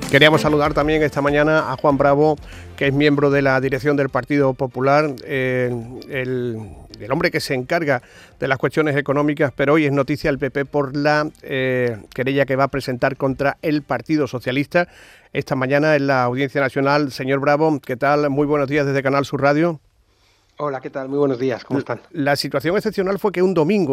Queríamos saludar también esta mañana a Juan Bravo, que es miembro de la dirección del Partido Popular, el hombre que se encarga de las cuestiones económicas, pero hoy es noticia el PP por la querella que va a presentar contra el Partido Socialista esta mañana en la Audiencia Nacional. Señor Bravo, ¿qué tal? Muy buenos días desde Canal Sur Radio. Hola, ¿qué tal? Muy buenos días, ¿cómo están? La situación excepcional fue que un domingo,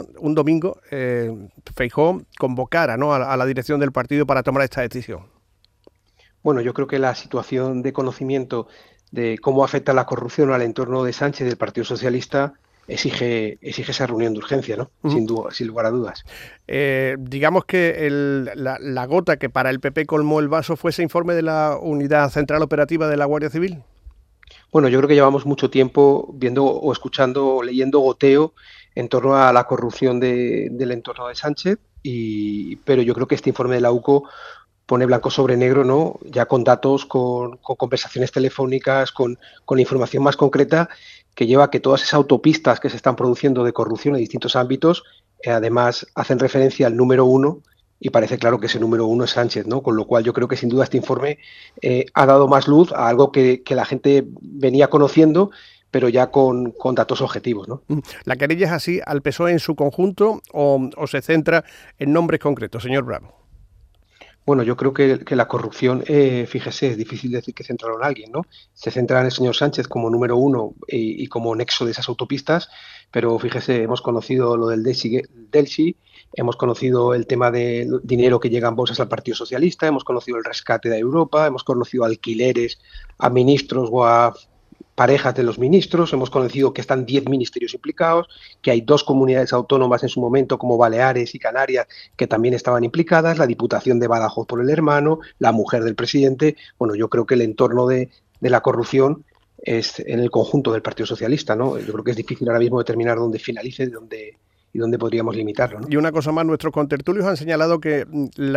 Feijóo convocara, ¿no?, a la dirección del partido para tomar esta decisión. Bueno, yo creo que la situación de conocimiento de cómo afecta la corrupción al entorno de Sánchez del Partido Socialista exige esa reunión de urgencia, ¿no? Sin lugar a dudas. Digamos que la gota que para el PP colmó el vaso fue ese informe de la Unidad Central Operativa de la Guardia Civil. Bueno, yo creo que llevamos mucho tiempo viendo o escuchando o leyendo goteo en torno a la corrupción del entorno de Sánchez, pero yo creo que este informe de la UCO pone blanco sobre negro, ¿no? Ya con datos, con conversaciones telefónicas, con información más concreta, que lleva a que todas esas autopistas que se están produciendo de corrupción en distintos ámbitos, además hacen referencia al número uno, y parece claro que ese número uno es Sánchez, ¿no? Con lo cual yo creo que sin duda este informe ha dado más luz a algo que la gente venía conociendo, pero ya con datos objetivos, ¿no? ¿La querella es así al PSOE en su conjunto o se centra en nombres concretos, señor Bravo? Bueno, yo creo que la corrupción, fíjese, es difícil decir que centraron a alguien, ¿no? Se centra en el señor Sánchez como número uno y como nexo de esas autopistas, pero fíjese, hemos conocido lo del Delsi, hemos conocido el tema del dinero que llega en bolsas al Partido Socialista, hemos conocido el rescate de Europa, hemos conocido alquileres a ministros o a parejas de los ministros, hemos conocido que están 10 ministerios implicados, que hay 2 comunidades autónomas en su momento, como Baleares y Canarias, que también estaban implicadas, la Diputación de Badajoz por el hermano, la mujer del presidente. Bueno, yo creo que el entorno de la corrupción es en el conjunto del Partido Socialista, ¿no? Yo creo que es difícil ahora mismo determinar dónde finalice y dónde podríamos limitarlo, ¿no? Y una cosa más, nuestros contertulios han señalado que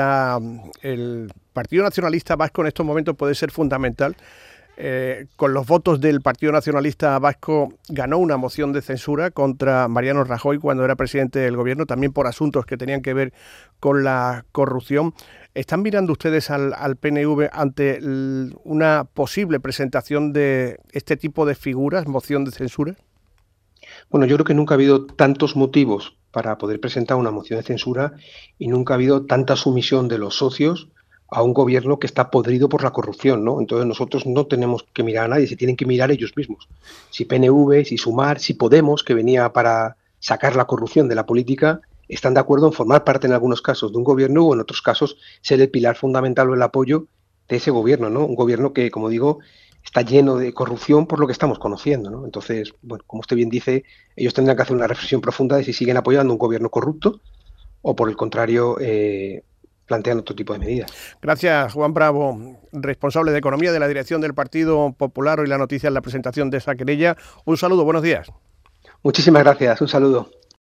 el Partido Nacionalista Vasco en estos momentos puede ser fundamental. Con los votos del Partido Nacionalista Vasco ganó una moción de censura contra Mariano Rajoy cuando era presidente del gobierno, también por asuntos que tenían que ver con la corrupción. ¿Están mirando ustedes al PNV ante una posible presentación de este tipo de figuras, moción de censura? Bueno, yo creo que nunca ha habido tantos motivos para poder presentar una moción de censura y nunca ha habido tanta sumisión de los socios a un gobierno que está podrido por la corrupción, ¿no? Entonces nosotros no tenemos que mirar a nadie, se tienen que mirar ellos mismos. Si PNV, si Sumar, si Podemos, que venía para sacar la corrupción de la política, están de acuerdo en formar parte en algunos casos de un gobierno o en otros casos ser el pilar fundamental o el apoyo de ese gobierno, ¿no? Un gobierno que, como digo, está lleno de corrupción por lo que estamos conociendo, ¿no? Entonces, bueno, como usted bien dice, ellos tendrán que hacer una reflexión profunda de si siguen apoyando un gobierno corrupto o, por el contrario, plantean otro tipo de medidas. Gracias, Juan Bravo, responsable de Economía de la Dirección del Partido Popular. Hoy la noticia en la presentación de esa querella. Un saludo, buenos días. Muchísimas gracias, un saludo.